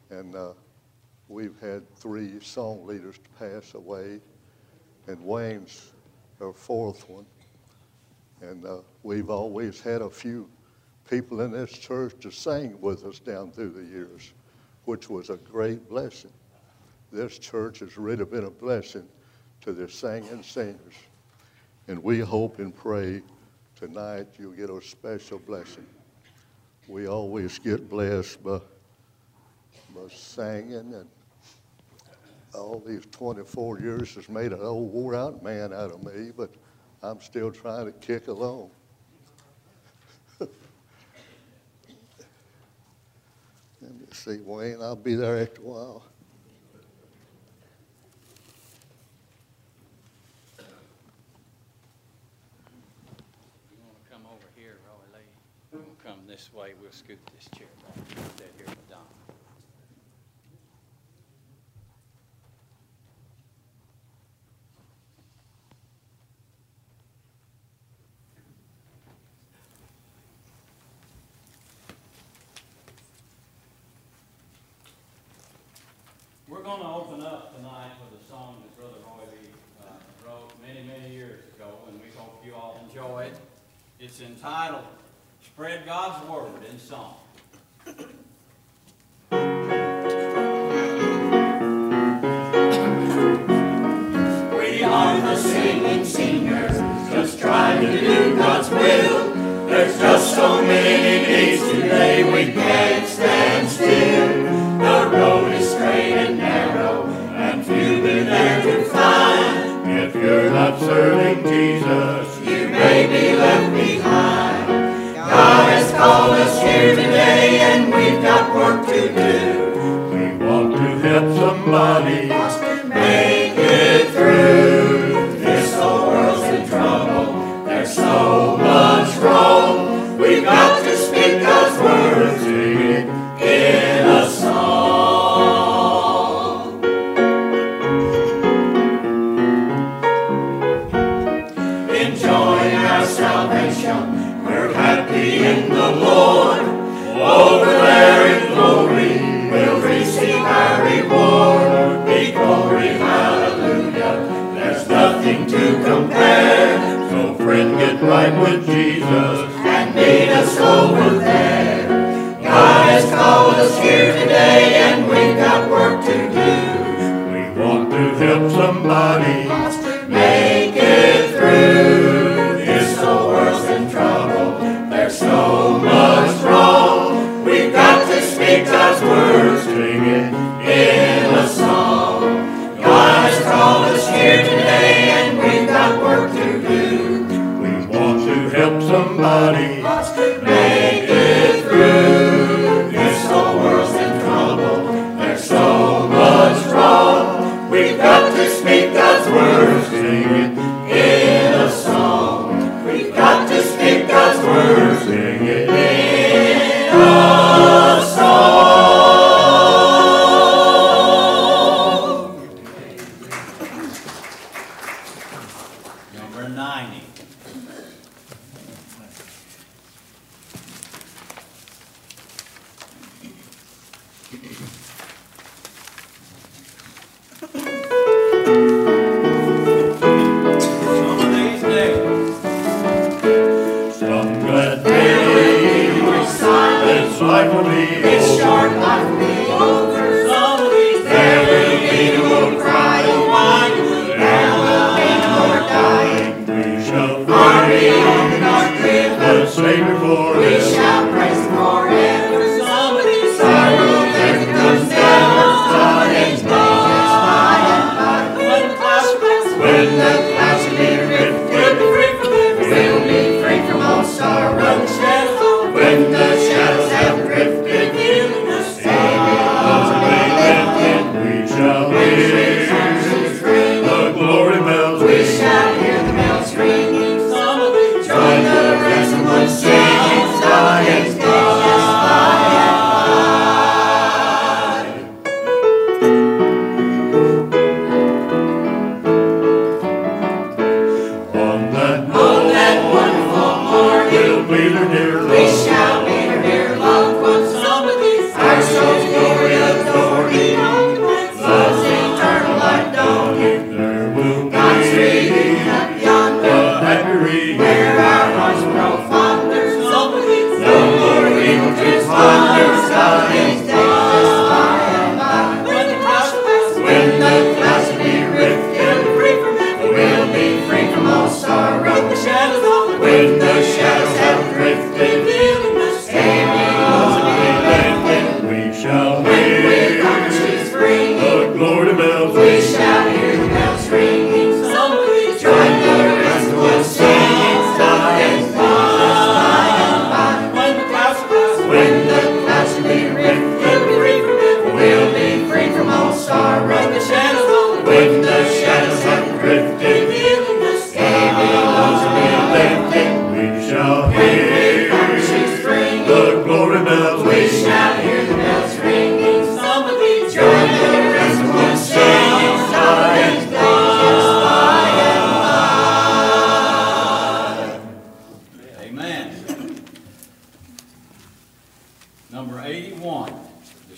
And we've had 3 song leaders to pass away, and Wayne's our 4th one. And we've always had a few people in this church to sing with us down through the years, which was a great blessing. This church has really been a blessing to the singing singers. And we hope and pray tonight you'll get a special blessing. We always get blessed by singing, and all these 24 years has made an old wore-out man out of me, but I'm still trying to kick along. Let me see, Wayne, I'll be there after a while. You want to come over here, Roy Lee? You want to come this way? We'll scoot this chair back. Put that here for Don. We're going to open up tonight with a song that Brother Roy Lee wrote many, many years ago, and we hope you all enjoy it. It's entitled, Spread God's Word in Song. We are the singing singers, just trying to do God's will. There's just so many needs today, we can't stand still. The road is straight and narrow, and few be there to find. If you're not serving Jesus, you may be left behind. God has called us here today, and we've got work to do. We want to help somebody make it through. This whole world's in trouble, there's so much wrong. We've got to speak God's word, sing it in a song. Enjoying our salvation, we're happy in the Lord. Over there in glory, we'll receive our reward. Be glory, hallelujah, there's nothing to compare. So friend, get right with Jesus and meet us over there. God has called us here today, and we've got work to do. We want to help somebody make it through. This whole world's in trouble, there's so much wrong. We've got to speak God's word, sing it in a song. God has called us here today, and we've got work to do. We want to help somebody make it through. This whole world's in trouble, there's so much wrong. We've got to speak God's word, sing it in a song. We've got to speak God's word, sing it in a song.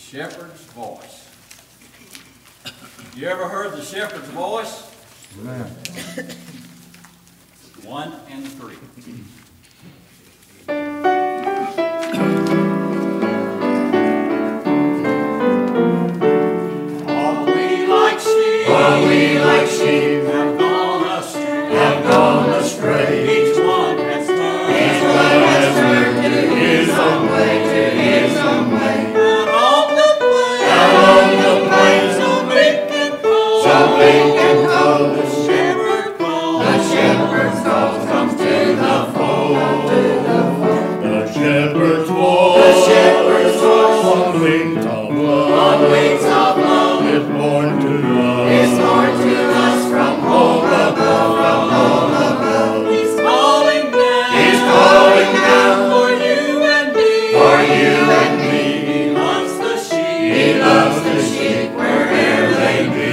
Shepherd's Voice. You ever heard the shepherd's voice? Amen. 1 and 3. All we like sheep have gone astray. Each one has turned to his own way, Out on the plains, so bleak and cold, the shepherd calls, come to the fold. The shepherd's voice, on wings of love, is born to us from home above. He's calling down For you and me, He loves the sheep. He loves the sheep wherever they be.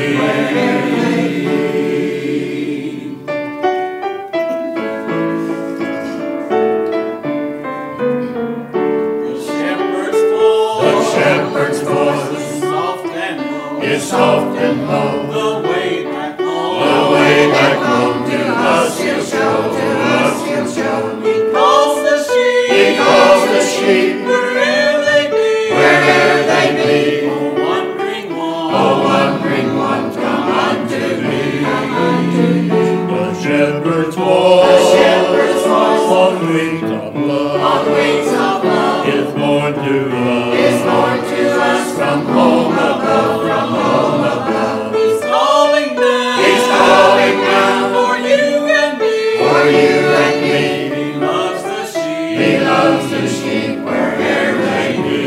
The shepherd's voice The shepherd's voice is soft and low. is soft and low. The way back home, The way back home to us he'll show. He calls the sheep. He calls the sheep Wherever they be. Oh, wandering one, come unto me. The shepherd's voice, on wings of love, is born to us from home above. He's calling down For you and me, He loves the sheep. He loves the sheep wherever they be.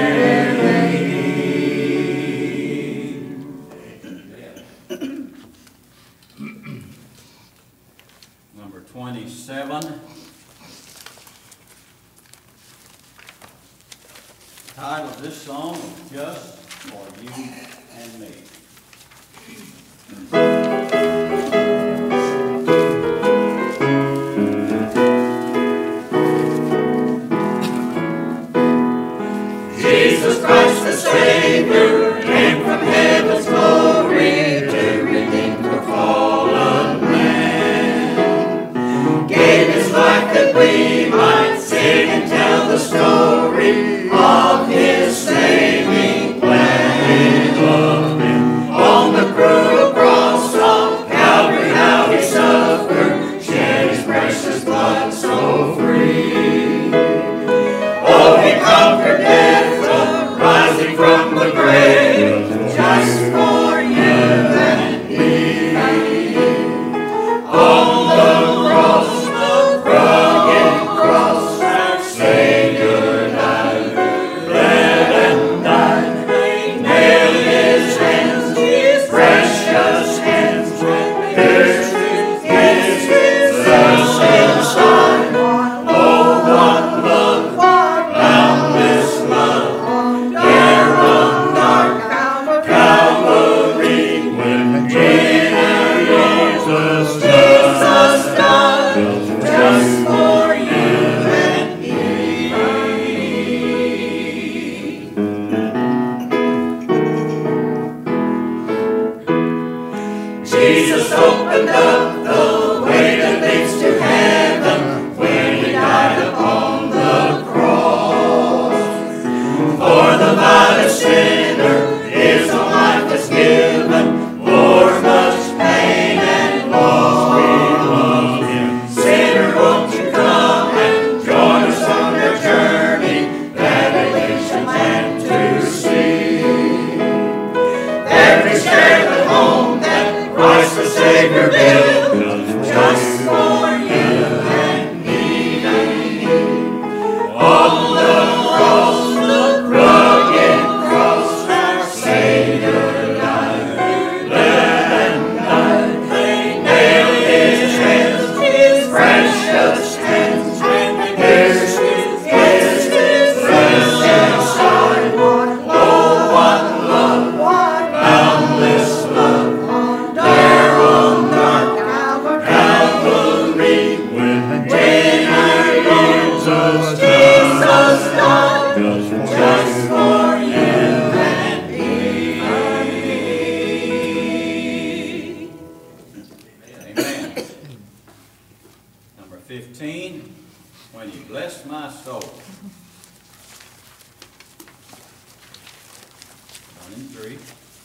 Number 27. The title of this song is Just for You and Me. Jesus Christ the Savior came from heaven's glory to redeem the fallen man. Gave his life that we might sing and tell the story of his saving plan. We loved him on the cruel cross of Calvary, how he suffered, shed his precious blood so free. Oh, he conquered death, rising from the grave, just for you and me. On the cross, the rugged cross, our Savior died, bled and died, nailed his hands, his precious hands, pierced his flesh inside. Oh, what love, boundless love, there on dark Calvary, when Jesus died, just for you and me. Jesus opened up the way that leads to heaven when he died upon the cross. For the vilest sinner is a life that's given, for much pain and loss. We love him. Sinner, won't you come and join us on your journey that nations and to see? Every scarlet home that Christ the Savior built, 1 and 3.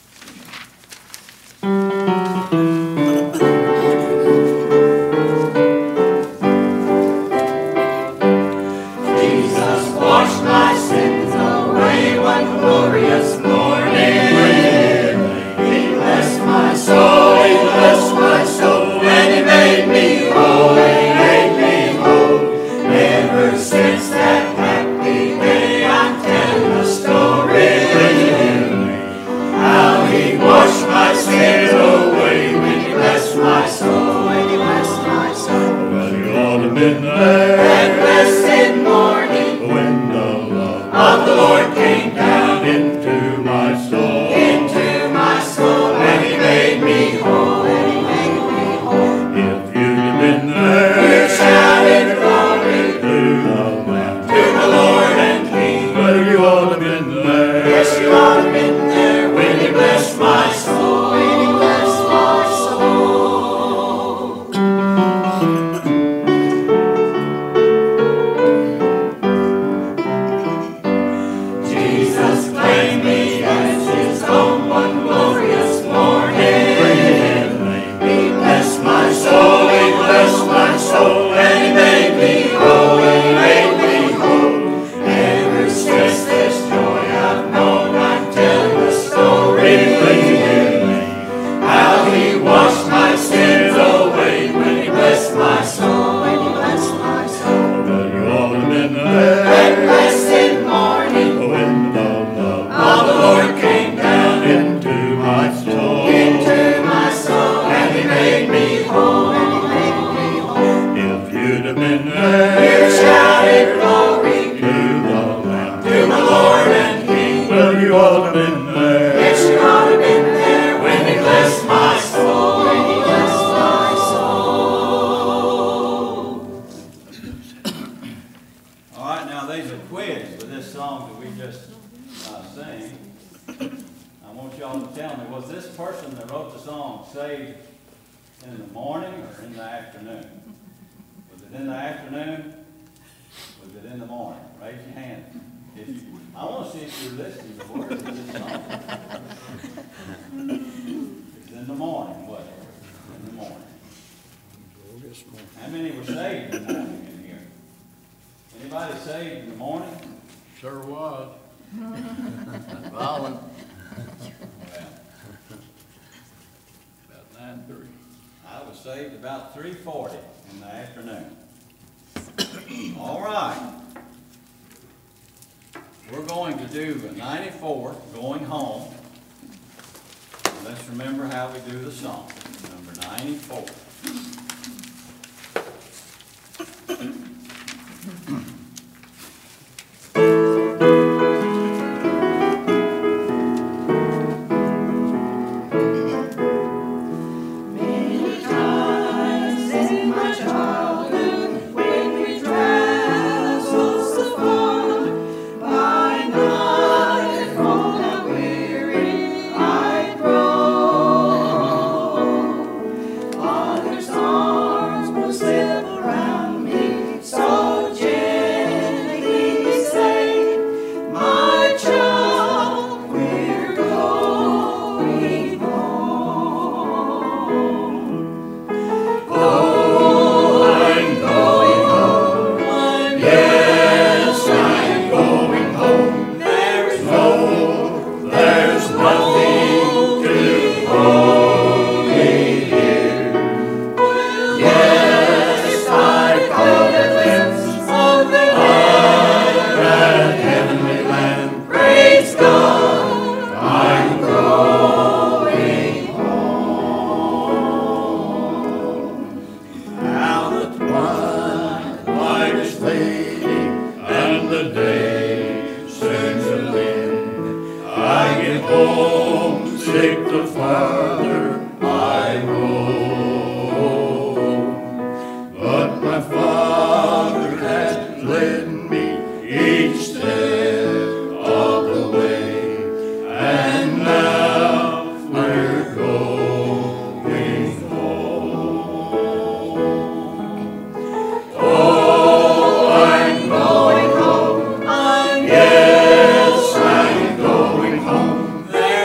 Jesus washed my sins away one glorious morning. He blessed my soul, He blessed my soul, and He made me whole, He made me whole. Ever since that happy day, I'm telling the story. How He washed my sins away when He blessed my soul, when He blessed my soul. Well, you ought to have been there that blessed morning when the love of the Lord came down into my soul, and He made me whole, and He made me whole. If you'd have been there, you shouted glory to the Lord and King. Well, you ought to have been there. Yes, you ought to have been there when He blessed my soul, when He blessed my soul. Jesus claimed me as His own one glorious morning. He blessed my soul, He blessed my soul, and He made me whole, He made me whole. Ever since this joy I've known, I'm telling the story. How He washed my sins away when He blessed my soul, when He blessed my soul. Well, you ought to have been there that blessed morning when the love of the Lord came down into my soul, and He made me whole, and He made me whole. If you'd have been there, you shouted glory to the Lord and King. Well, you ought to have been there. Yes, you ought to have been there when He blessed my soul, when He blessed my soul. All right, now there's a quiz with this song that we just sang. I want y'all to tell me, was this person that wrote the song saved in the morning or in the afternoon? Was it in the afternoon? Was it in the morning? Raise your hand. I want to see if you're listening to the words of this song. It's in the morning, was it? In the morning. How many were saved in the morning in here? Anybody saved in the morning? Sure was. Volun. About 9:30. I was saved about 3:40 in the afternoon. All right. We're going to do a 94, Going Home. And let's remember how we do the song. Number 94. Many times in my childhood, when we traveled so far, by night from the weary I grow. Father's arms will slip around me, so gently say, my child, we're going home. Oh, I'm going home. Yes, I'm going home. There's nothing to hold me here. Yes, I've caught a glimpse of that heavenly land. Praise God, I'm going home. Now the twilight is fading and the day soon to end. I get homesick the farther I roam. But my Father has led me each step of the way, and now we're going home. Oh, I'm going home. Yes, I'm going home.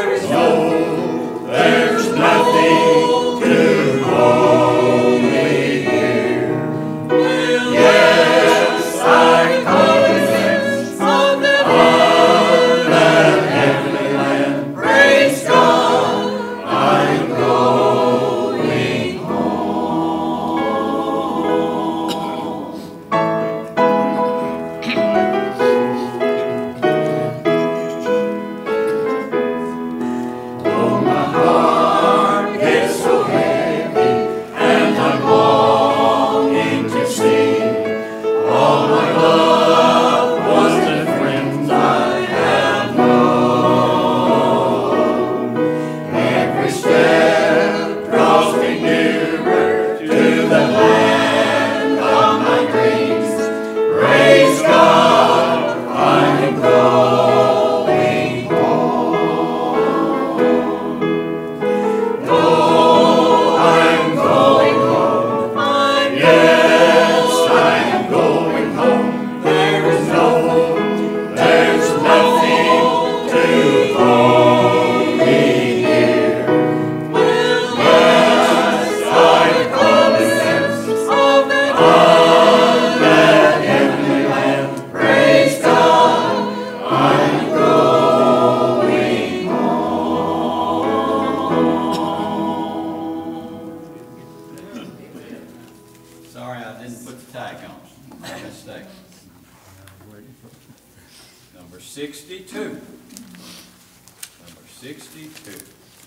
62.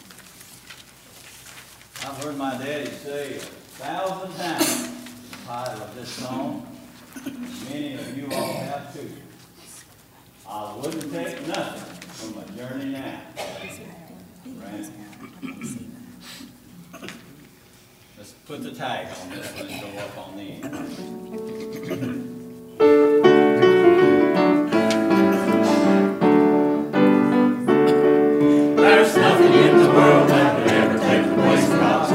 I've heard my daddy say 1,000 times the title of this song. Many of you all have too. I wouldn't take nothing from my journey now. Right? Let's put the tag on this one and go up on the end. There's nothing in the world that could ever take the place of God's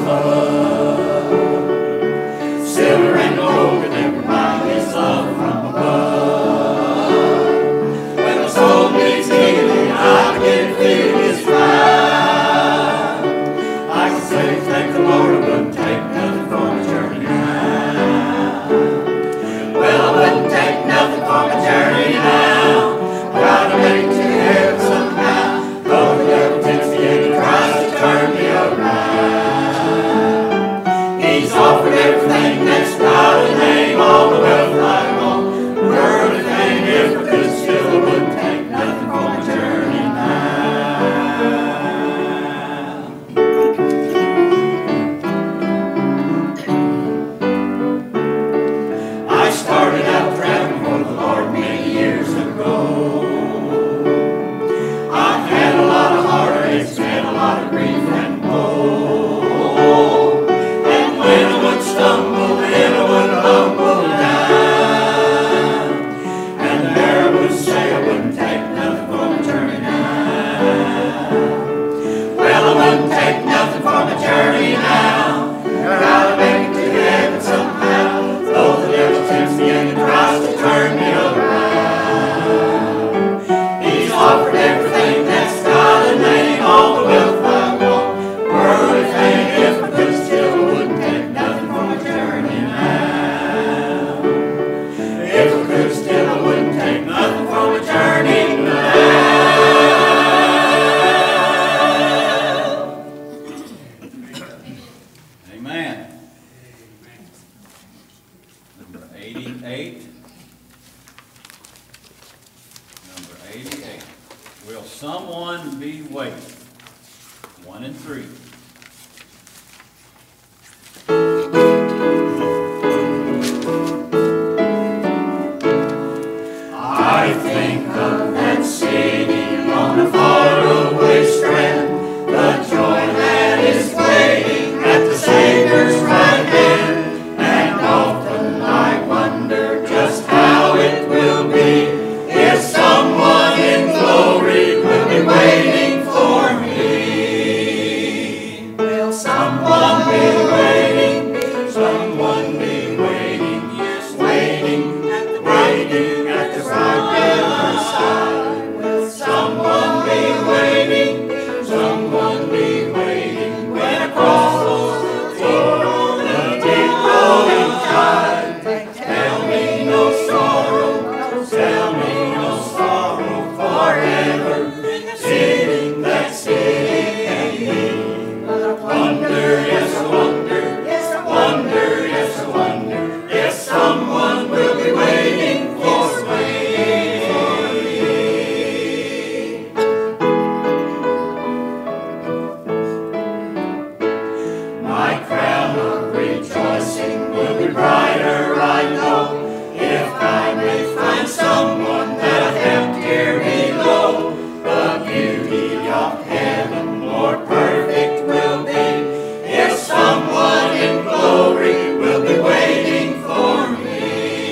love. Silver and gold could never buy His love from above. When the soul needs healing, I can feel His fire. I can say, thank the Lord, I wouldn't take nothing for my journey now. Well, I wouldn't take nothing for my journey now. Gotta make it to heaven somehow. Though the devil tempts me and he tries to turn me around. He's offered everything that's got a name, all the wealth I want, worldly fame. If I could still, I wouldn't take nothing for my journey now. I started out traveling for the Lord many years ago. I've had a lot of heartaches and a lot of grief and woe. And when I would stumble, then I would humble down. And there I would say I wouldn't take nothing for my journey now. Well, I wouldn't take nothing for my journey now. Gotta make it to heaven somehow. Though the devil tempts me and he tries to turn me around. He's offered everything that's got a name, all the wealth I want, worldly fame. If I could still, I wouldn't take nothing for my journey now. If I could still, I wouldn't take nothing for my journey now. Amen. Number 88. Number 88. Will someone be waiting? 1 and 3. I think of that city on a faraway strand, the joy that is waiting at the Savior's right hand. And often I wonder just how it will be if someone in glory will be waiting for me. Will someone be waiting? Someone be waiting? Yes, waiting at the bright riverside. Will someone be waiting? Someone be waiting when I cross the deep rolling tide. Tell me no sorrow, tell me no sorrow forever. Sitting that city can be. But I wonder, yes I wonder, yes I wonder, yes I wonder, if someone will be waiting for me. My crown of rejoicing will be brighter, I know, if I may find someone that I have here below. The beauty of heaven more perfect will be if someone in glory will be waiting for me.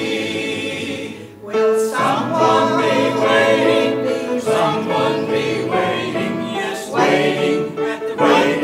Will someone be waiting? Someone be waiting? Yes, waiting at the bright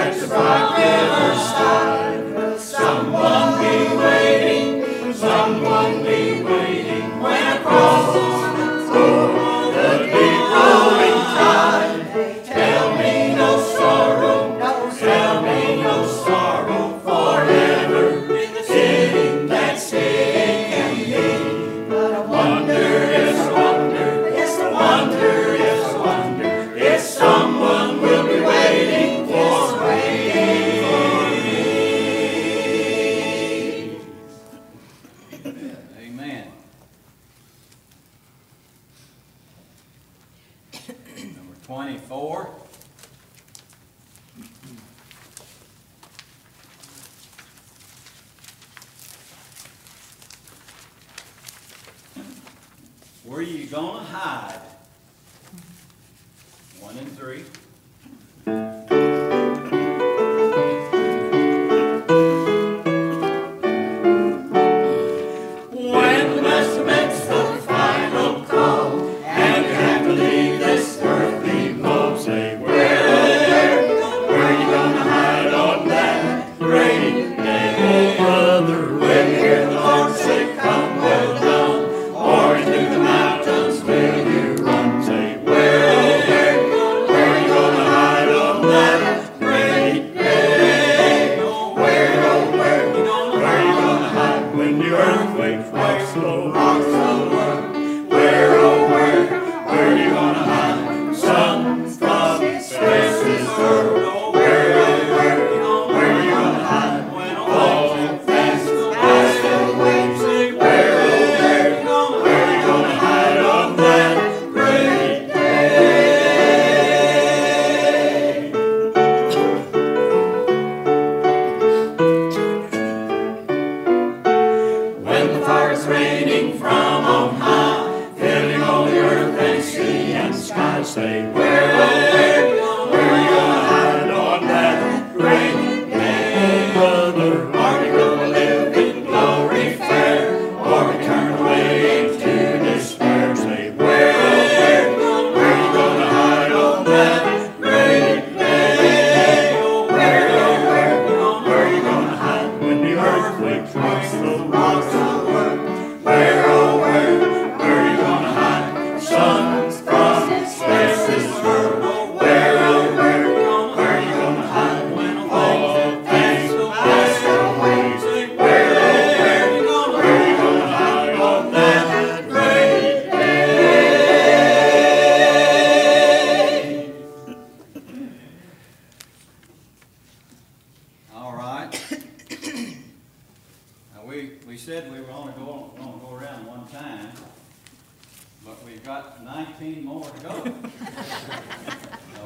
riverside. Will someone be waiting? Someone be waiting when I cross the deep rolling tide. Tell me no sorrow, tell me no sorrow forever. Sitting that city can be. But I wonder, yes I wonder, yes I wonder, yes I wonder, if someone will be waiting for me. Amen. Number 24. where you gonna hide? 1 and 3. When the master makes the final call, and you have to leave this earthly globe, say, where you gonna hide on that great day? Oh, brother, when you hear the Lord say, come, well done, or into the mountains will you run? Say, where you gonna hide on that great day? Where you gonna hide when the earthquake rocks the world? Where you gonna hide? Sun from space's world. Where you gonna hide when all things pass away? Say, where you gonna hide on that great day? When the fire is raining from on high, filling all the earth and sea and sky, say, where you gonna hide on that great day? Brother, are you gonna live in glory fair, or return away into despair? Say, where you gonna hide on that great day? Where you gonna hide when the earthquake rocks the world? Where you gonna hide? Sun from space's world. Where you gonna hide when all things pass away? Where you gonna hide on that great day? All right. Now we said we were only going to go around one time, but we've got 19 more to go. So,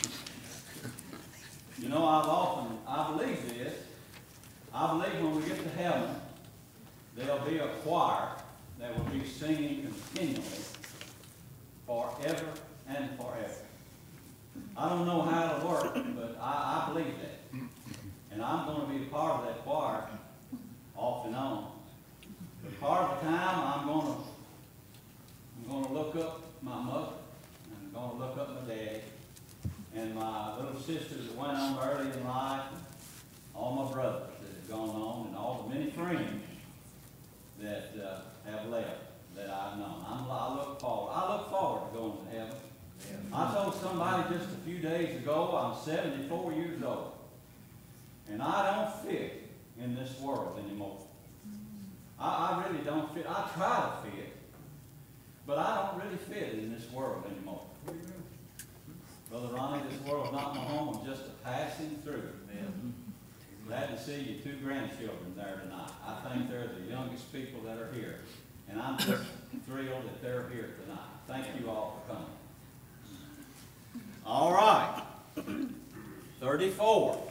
you know, I believe this. I believe when we get to heaven, there'll be a choir that will be singing continually forever and forever. I don't know how it'll work, but I believe that. And I'm going to be a part of that choir off and on. But part of the time, I'm going to look up my mother. I'm going to look up my daddy. And my little sisters that went on early in life. And all my brothers that have gone on. And all the many friends that have left that I've known. I look forward to going to heaven. I told somebody just a few days ago, I'm 74 years old. And I don't fit in this world anymore. I really don't fit. I try to fit, but I don't really fit in this world anymore. Brother Ronnie, this world's not my home. I'm just a passing through. Glad to see you 2 grandchildren there tonight. I think they're the youngest people that are here. And I'm just thrilled that they're here tonight. Thank you all for coming. All right. 34.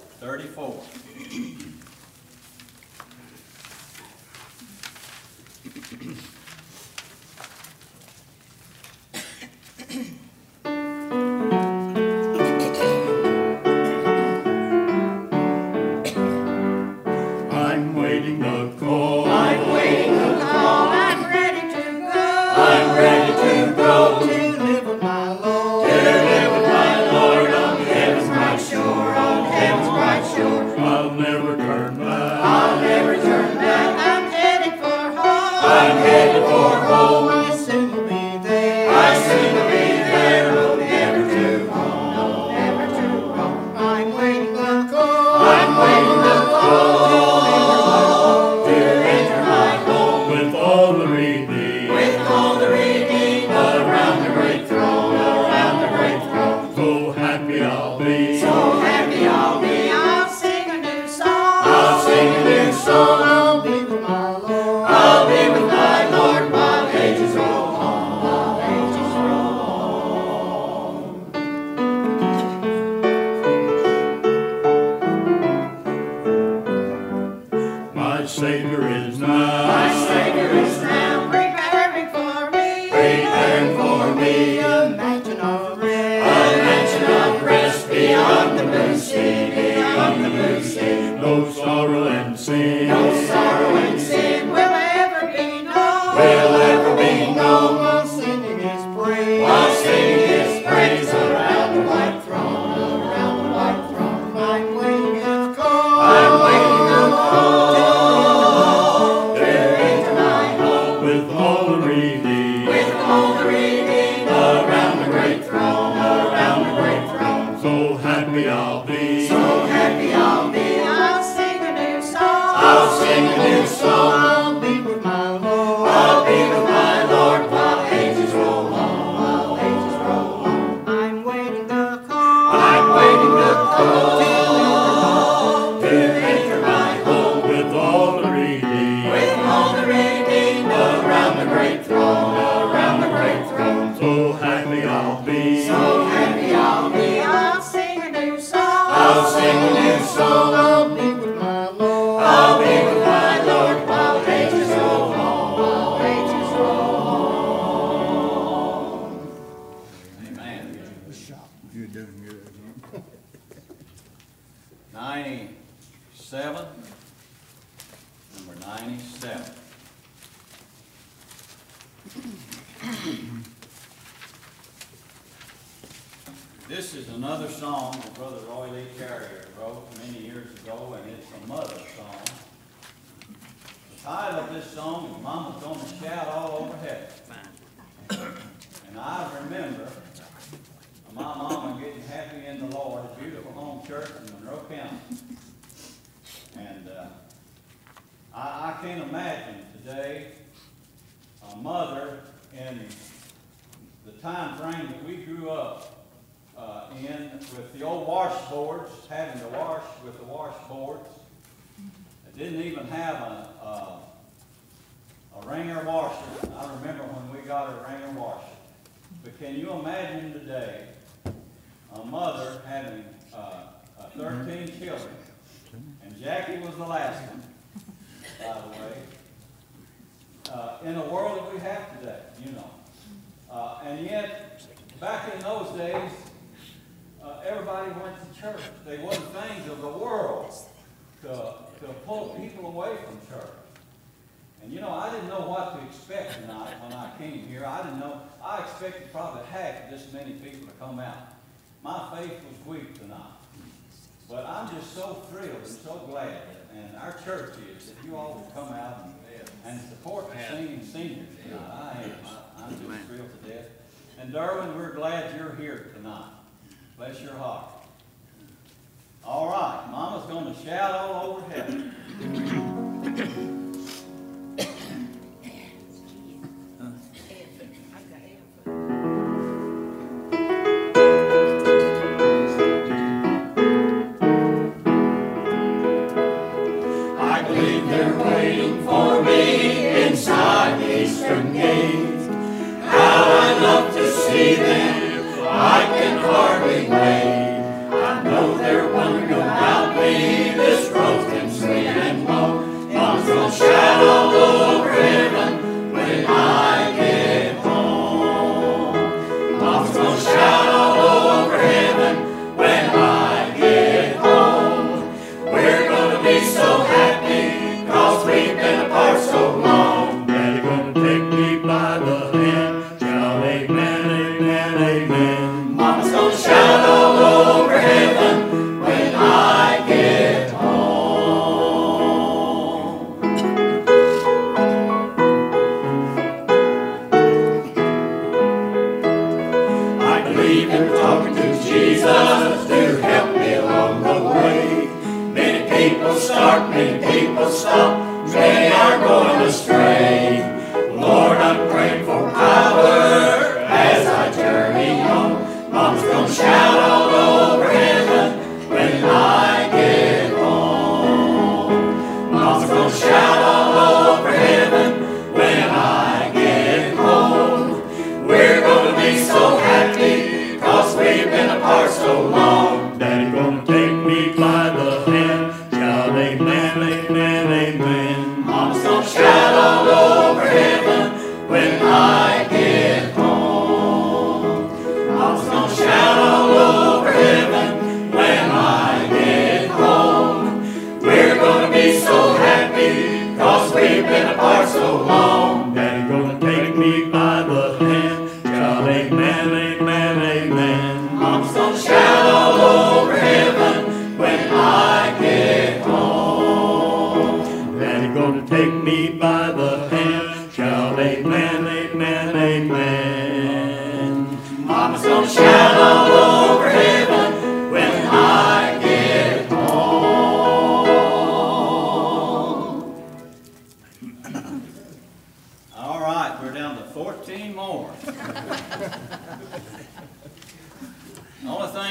I'm waiting the call. I'm waiting the call. I'm ready to go. I'm ready to go. To live with my Lord. To live with my Lord on heaven's bright shore. On heaven's bright shore. I'll never turn back. I'll never turn back. I'm headed for home. I'm headed for home. I soon will be there. I soon will be there. No, never to home. No, never to home. I'm waiting the call. I'm waiting the call. To enter my home. With all the redeemed. With all the redeemed. Around the great throne. Around the great throne. So happy I'll be. So happy I'll be. I'll sing a new song. I'll sing a new song. I'll be with my Lord. I'll be with my Lord while ages roll on. While ages roll on. My Savior is now. My Savior is now preparing for me. Preparing So happy I'll be. So happy I'll be. I'll sing a new song. I'll sing a new song. I'll be with my Lord. I'll be with my Lord while ages roll on. While ages roll on. I'm waiting the call. I'm waiting the call to enter my home with all the redeemed. With all the redeemed Around the great throne, around the great throne. So happy I'll be. So happy I'll be. I'll sing a new song. I'll sing a new song. I'll be with my Lord. I'll be with my Lord while ages roll on. While ages roll on. Amen. You're doing good. 97. Number 97. This is another song that Brother Roy Lee Carrier wrote many years ago, and it's a mother song. The title of this song is Mama's Gonna Shout All Over Heaven. And I remember my mama getting happy in the Lord, a beautiful home church in Monroe County. And I can't imagine today a mother in the time frame that we grew up in with the old washboards, having to wash with the washboards. It didn't even have a wringer washer. I remember when we got a wringer washer. But can you imagine today a mother having 13 children, and Jackie was the last one, by the way, in the world that we have today, you know. And yet, back in those days, everybody went to church. They wasn't things of the world to pull people away from church. And you know, I didn't know what to expect tonight when I came here. I didn't know. I expected probably half of this many people to come out. My faith was weak tonight. But I'm just so thrilled and so glad, and our church is, that you all would come out and support the singing seniors tonight. I'm just thrilled to death. And Derwin, we're glad you're here tonight. Bless your heart. All right, Mama's going to shout all over heaven. I believe they're waiting for me inside the eastern gate. How I love to see them, I can hardly wait. I know they're wondering about me, this broken sweet and low. Mom's gonna shout all over heaven when I get home. Mom's gonna shout all over heaven when I get home. We're gonna be so happy, 'cause we've been apart so long. Daddy gonna take me by the hand, shout amen, amen, amen. Mama's gonna shout all over heaven when I get home. I believe in talking to Jesus to help me along the way. Many people start, many people stop, many are going astray. Lord, I'm praying for power as I journey on. Mom's gonna shout all over heaven when I get home. Mom's gonna shout all over heaven when I get home. We're gonna be so happy, 'cause we've been apart so long. Daddy gonna take me by the hand, shout amen, amen, amen. Mom's gonna shout all over heaven when I get home. Mom's gonna shout all over heaven when I get home. We're gonna be so happy, 'cause we've been apart so long. Daddy gonna take me by the hand, shout amen, amen, amen. Mom's gonna shout all over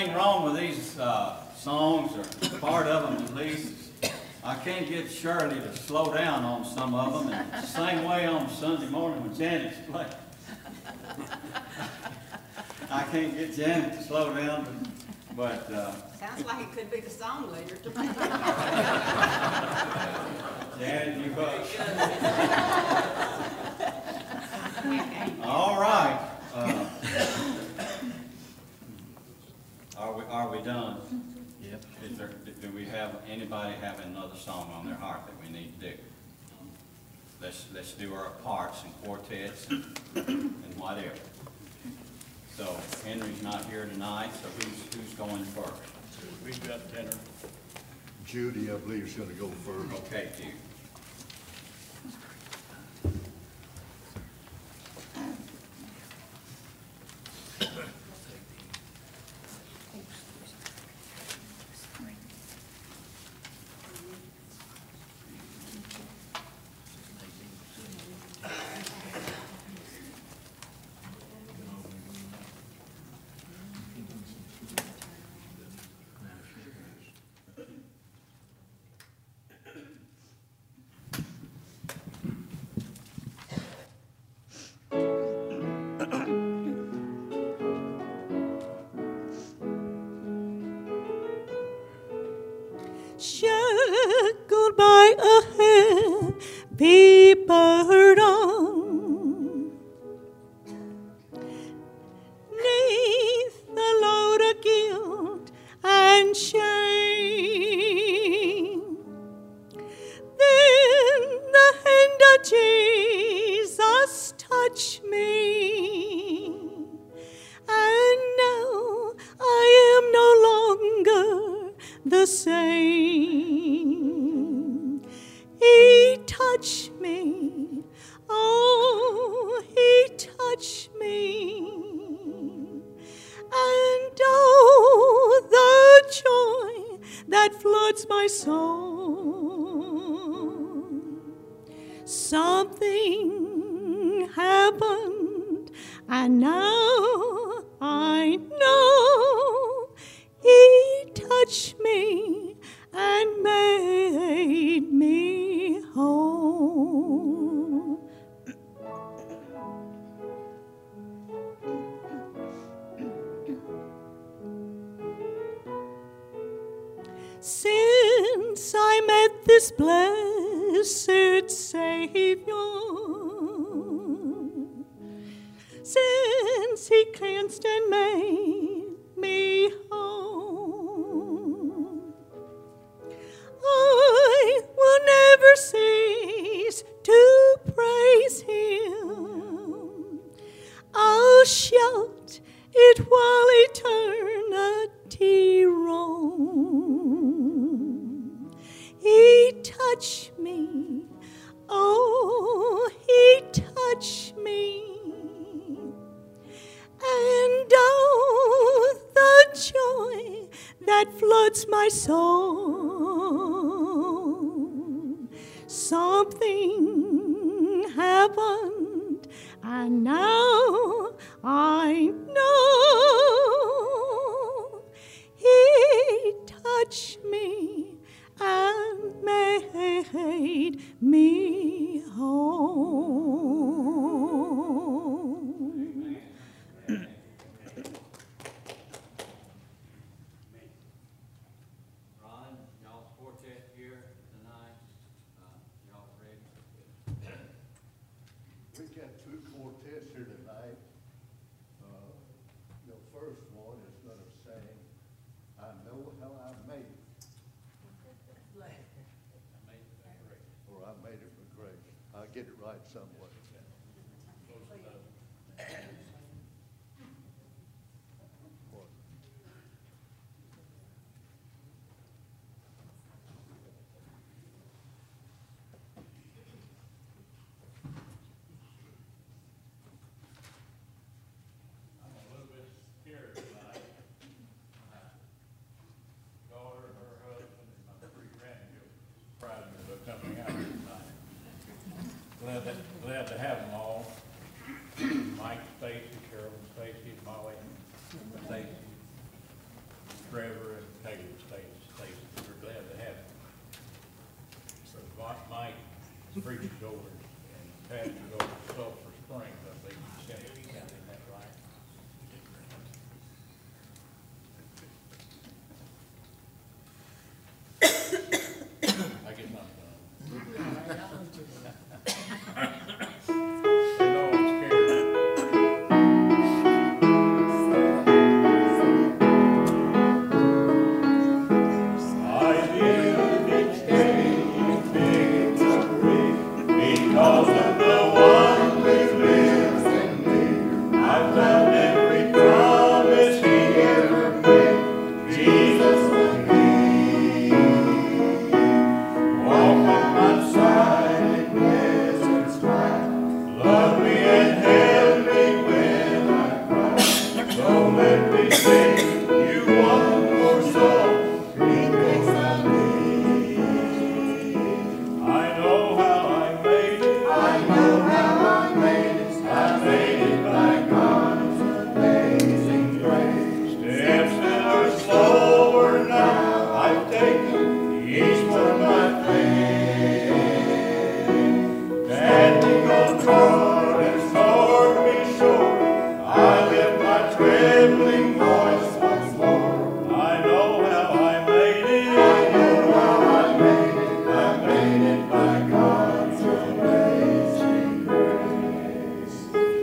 thing wrong with these songs, or part of them at least, is I can't get Shirley to slow down on some of them, and it's the same way on Sunday morning when Janet's playing. I can't get Janet to slow down, but Sounds like it could be the song leader to me. Janet, you hush. All right. Are we done? Yep. Do we have, anybody have another song on their heart that we need to do? Let's do our parts and quartets and whatever. So Henry's not here tonight, so who's going first? We've got tenor. Judy, I believe, is going to go first. Okay, Jude. Shackled by a heavy burden, 'neath the load of guilt and shame, then the hand of Jesus touched me, and now I am no longer the same. He touched me, oh, he touched me, and oh, the joy that floods my soul. Something happened, and now I know he touched me and made me whole. Since I met this blessed Savior, since he cleansed and made me whole, I will never cease to praise him. I'll shout it while eternity roams. He touched me, oh, he touched me, and oh, the joy that floods my soul. Something happened, and now I know he touched me and made me whole. Ron, y'all's quartet here tonight. Y'all ready? We've got two quartets here tonight. The first one is going to sing, I Know How I Made It. Or I Made It with Grace. I'll get it right somewhere. I'm a little bit scared tonight. My daughter, her husband, and my three grandchildren surprised me by coming out tonight. Glad to Trevor and Caleb Stacy. We're glad to have them. So Mike preaches over and pastors over Sulphur Springs, I think, in Tennessee County, isn't that right? I guess I'm done. They know I'm scared. I live each day in victory because of the one who lives in me. I've found every promise he ever made. Jesus with me. Walk at my side in deserts dry. Love me and help me when I cry. Don't let me sing you one more song. I know how I made it. I know how I made it. I made it by God's amazing grace. Steps that are slower now, I've taken each one by faith. Standing on Jordan's Lord be sure, I lift my trembling voice once more. I know how I made it. I know how I made it. I made it by God's amazing grace.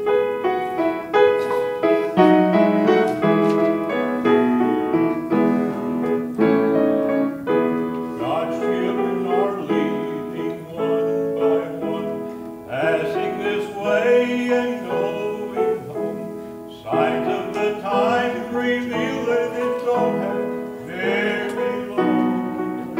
God's children are leaving one by one, passing this way and going home. Signs of the times reveal that it don't have very long.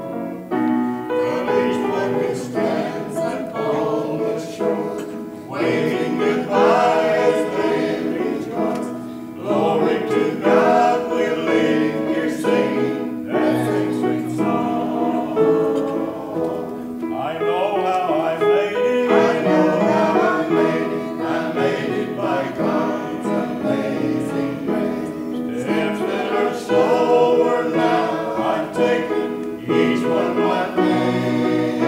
But each one who stands upon the shore, waving goodbye as they rejoice. Glory to God, we live here singing that sweet, sweet song. I know how I made it. I know how I made it. I made it by God's amazing grace. Steps that are slower now, I've taken each one by faith.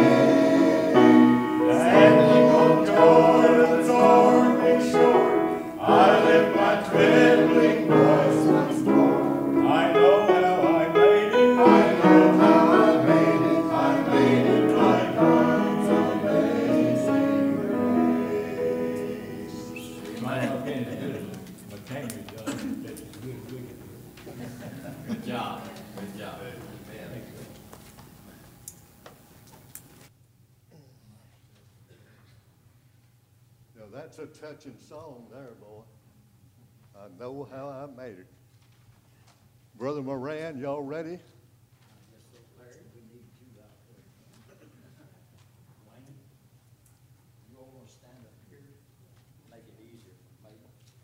Standing on Jordan's stormy shore, I lift my trembling voice once more. I know how I made it. I know how I made it. I made it by God's amazing grace. Might have been as good as McHenry done. That's as good as we can do. Good job, good job. Now, that's a touching song there, boy. I know how I made it. Brother Moran, y'all ready? You all want to stand up here, make it easier for me.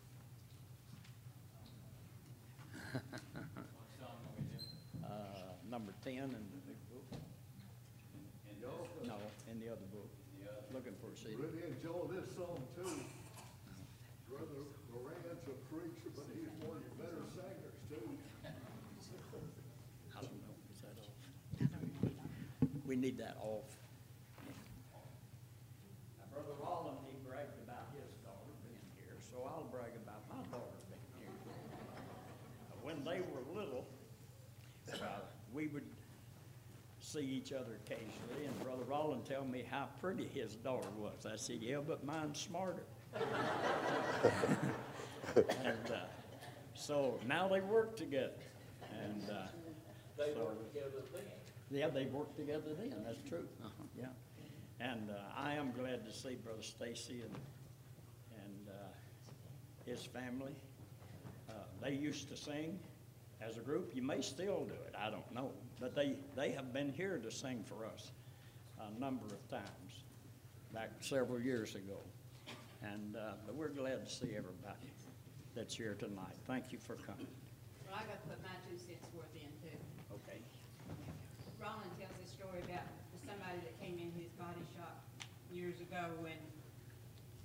Number 10 in the big book. No, in the other book. Looking for a seat. Really enjoy this song too. Brother Moran's a preacher, but he's one of your better singers too. I don't know, is that off? We need that off. Now, Brother Roland, he bragged about his daughter being here, so I'll brag about my daughter being here. When they were little, we would see each other occasionally, and Brother Roland tell me how pretty his daughter was. I said, yeah, but mine's smarter. And so now they work together. And they work together then. Yeah, they work together then. That's true. Yeah. And I am glad to see Brother Stacy and his family. They used to sing as a group. You may still do it. I don't know. But they have been here to sing for us a number of times back several years ago. And but we're glad to see everybody that's here tonight. Thank you for coming. Well, I got to put my 2 cents worth in too. Okay. Roland tells this story about somebody that came in his body shop years ago when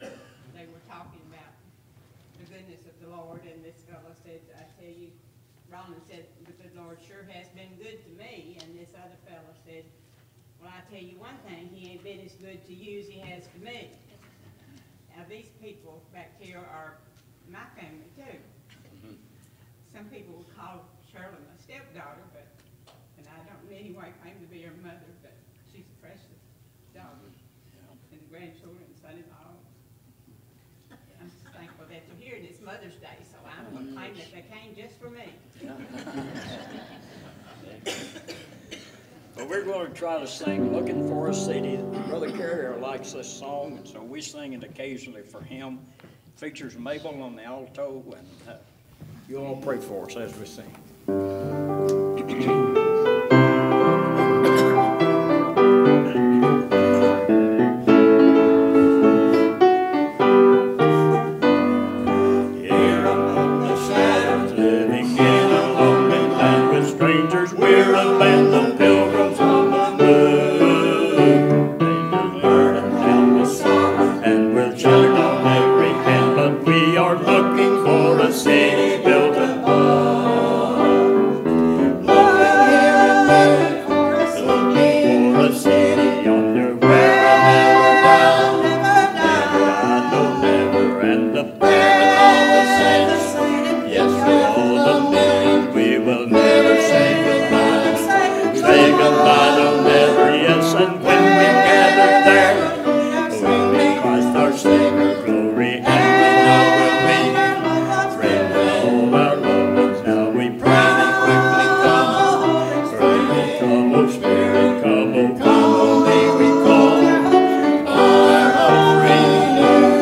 they were talking about the goodness of the Lord, and this fellow said, I tell you, Roland said, "But the Lord sure has been good to me." And this other fellow said, "Well, I tell you one thing, he ain't been as good to you as he has to me." Now, these people back here are my family too. Some people will call Shirley my stepdaughter, and I don't in any way claim to be her mother, but she's a precious daughter. And the grandchildren, son-in-law. I'm just thankful that they're here, and it's Mother's Day, so I'm going to claim that they came just for me. Well, we're going to try to sing "Looking for a City." Brother Carrier likes this song, and so we sing it occasionally for him. It features Mabel on the alto, and you all pray for us as we sing. Here among the shadows, living in a lonely land with strangers, we're a band of pilgrims on the move. They burden down with sorrow, and we're sheltered on every hand, but we are looking for a city built above. Looking here and there, looking for a city yonder where I'll never die, no never, and the parent of the saints, yes, for all the millions, we will never say goodbye. Say goodbye, no never, yes, and when we gather there, we'll be Christ our Savior, glory, and we know we'll be friends with all our loved ones. Now we pray thee quickly come, pray thee come, O Spirit, come, O come, O may we call all our hopes renewed.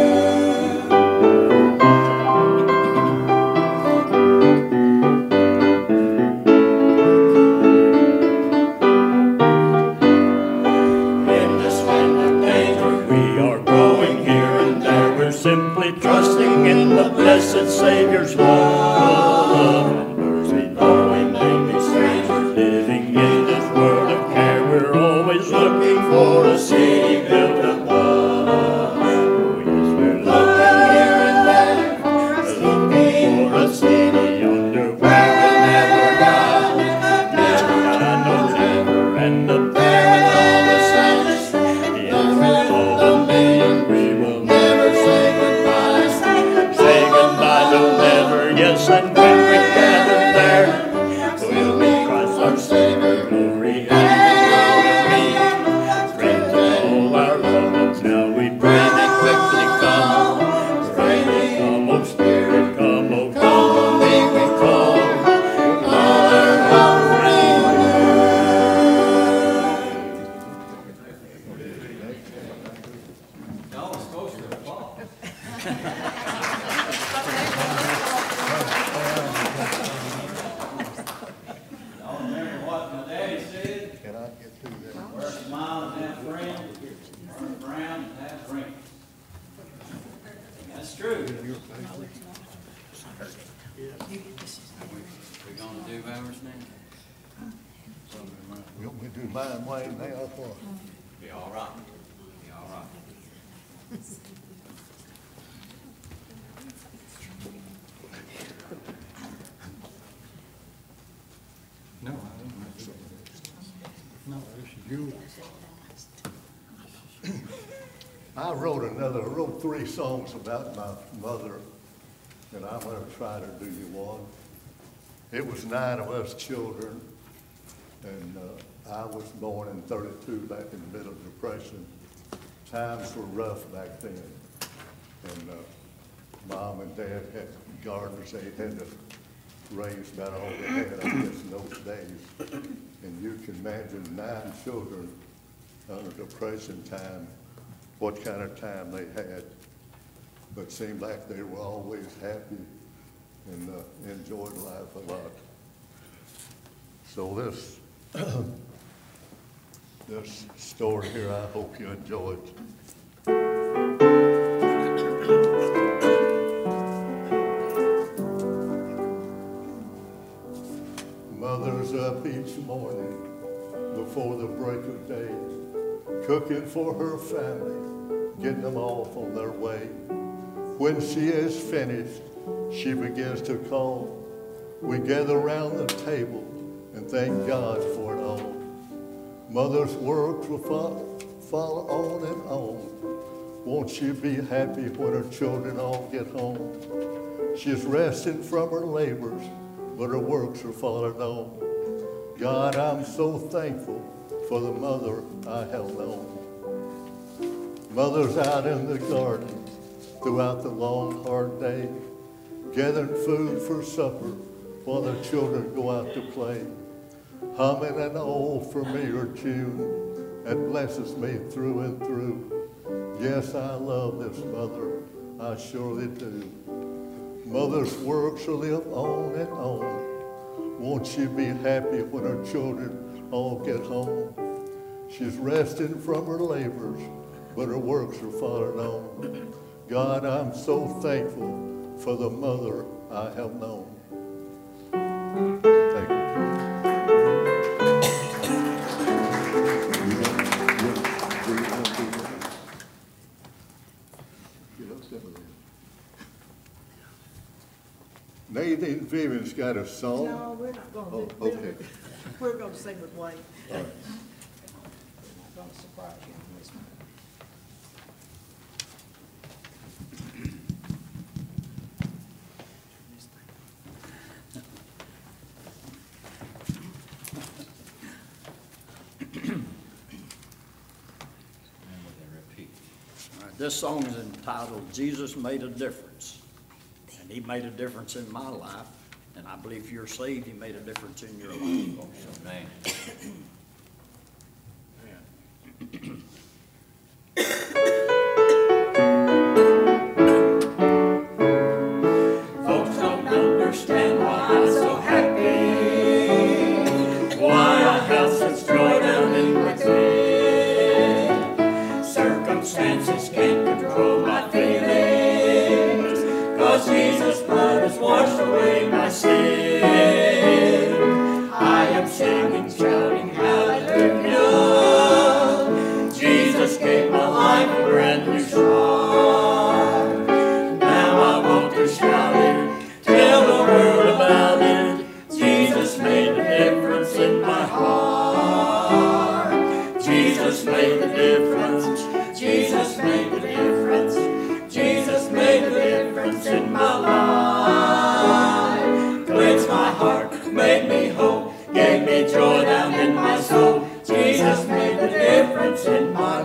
In this land of danger, we are growing here and there. We're simply trusting in the blessed Savior's love and mercy, though we may be strangers living in this world of care. We're always looking for a city built above. Oh yes, we're looking here and there, looking for a city yonder where we'll never die, no never, and the parent of the saints, yes, with all the million, we will never say goodbye. Say goodbye, no never, yes, and when we gather there, we'll be Christ our Savior, glory, and we will be friends with all our loved ones. Now we pray thee quickly come, pray thee come, O Spirit, come, O come, O may we call all our hopes renewed. Y'all are supposed to applaud. Y'all remember what my daddy said? Can I get through that? Wear a smile and have friends, wear a frown and have friends. That's true. We gonna do ours now? You want me to do mine, Wayne, now, or? Be all right. Be all right. No, I don't. No, this is you. I wrote 3 songs about my mother, and I'm gonna try to do you one. It was 9 of us children, and I was born in 32, back in the middle of the Depression. Times were rough back then, and Mom and Dad had gardeners. They had to raise about all they had, I guess, in those days. And you can imagine 9 children under Depression time, what kind of time they had. But it seemed like they were always happy and enjoyed life a lot. So this story here, I hope you enjoy it. Mother's up each morning before the break of day, cooking for her family, getting them off on their way. When she is finished, she begins to call We gather around the table and thank God for it all. Mother's work will follow on and on. Won't she be happy when her children all get home? She's resting from her labors, but her works are falling on. God, I'm so thankful for the mother I have known. Mother's out in the garden throughout the long, hard day, gathering food for supper while the children go out to play, humming an old familiar tune that blesses me through and through. Yes, I love this mother, I surely do. Mother's work shall live on and on. Won't she be happy when her children all get home? She's resting from her labors, but her works are falling on. God, I'm so thankful for the mother I have known. Thank you. Nadine Vivian's got a song. No, we're not gonna Oh, do, okay. we're gonna sing with Wayne. We're not gonna surprise you on this one. All right, this song is entitled Jesus Made a Difference. And he made a difference in my life. And I believe if you're saved, he made a difference in your life also. Amen. Folks don't understand why I'm so happy, why I have such joy down in within. Circumstances can't control my feelings, 'cause Jesus' blood has washed away my sin. I am singing, shouting, hallelujah. Jesus gave my life a brand new start. Now I want to shout it, tell the world about it. Jesus made the difference in my heart. Jesus made the difference. Jesus made the difference. Jesus made the difference in my life. Cleansed my heart, made me whole, gave me joy down in my soul. Jesus made the difference in my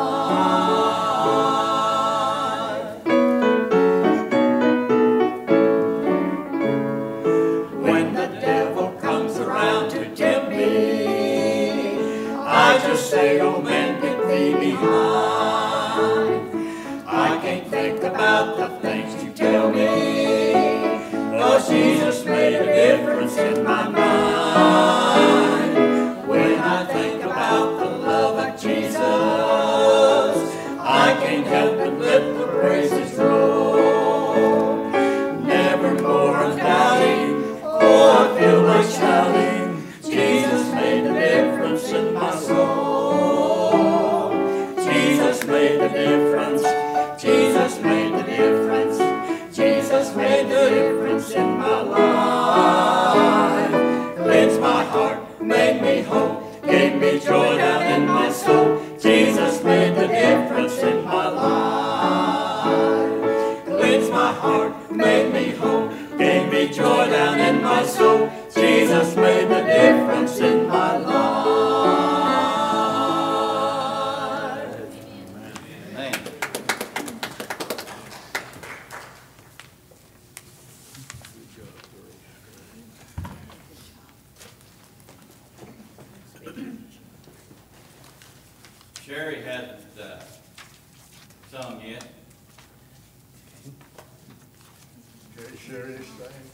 life. When the devil comes around to tempt me, I just say, oh man, get thee behind. I can't think about the things you tell me, 'cause Jesus made a difference in my mind. When I think about the love of Jesus, I can't help but let the praises roll. Nevermore I'm doubting, oh I feel like shouting, Jesus made the difference in my soul. Jesus made the difference. Jesus made the difference. Jesus made the difference in my life. Cleansed my heart, made me whole, gave me joy down in my soul. Jesus made the difference in my life. Cleansed my heart, made me whole, gave me joy down in my soul. Jesus made the difference in my life. Amen. Sherry hasn't sung yet. Okay, Sherry, sing.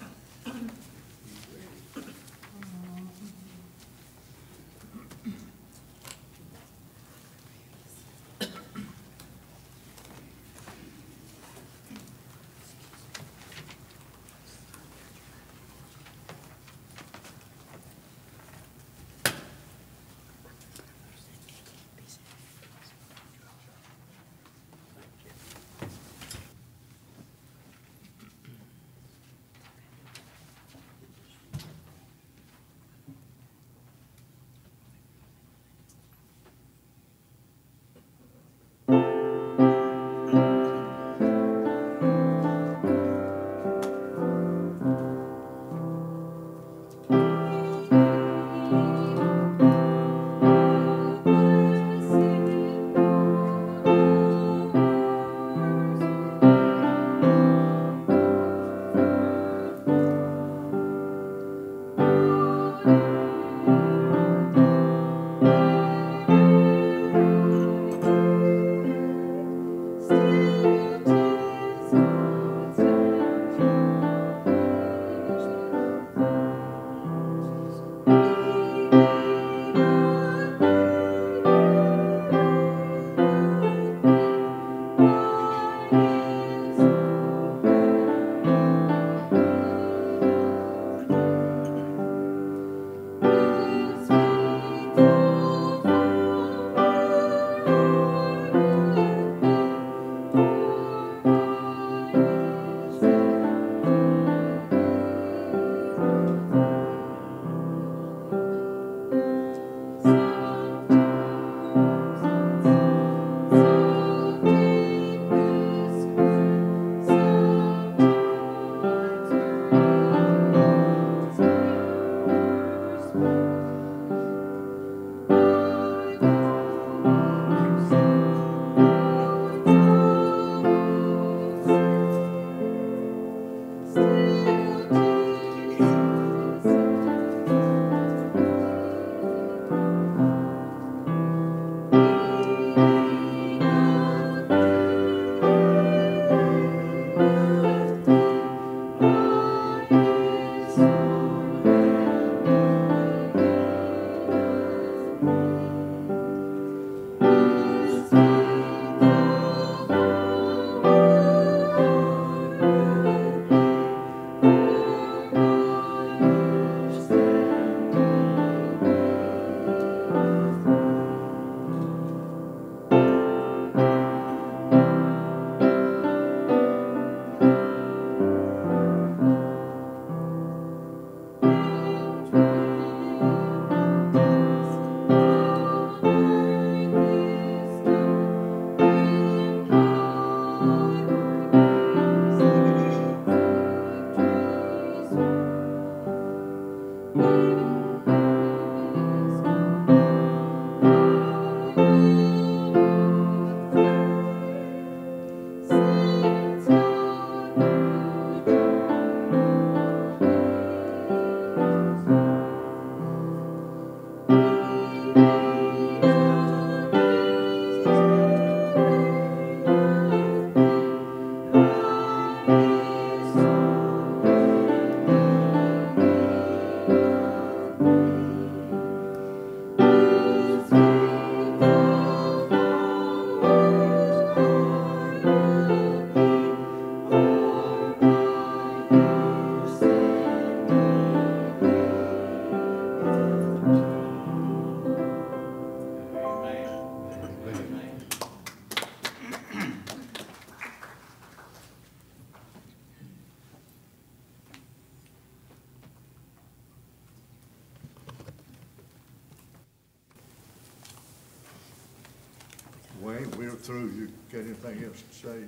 Wayne, we're through. You got anything else to say?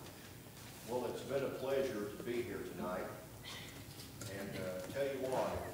Well, it's been a pleasure to be here tonight. And tell you what,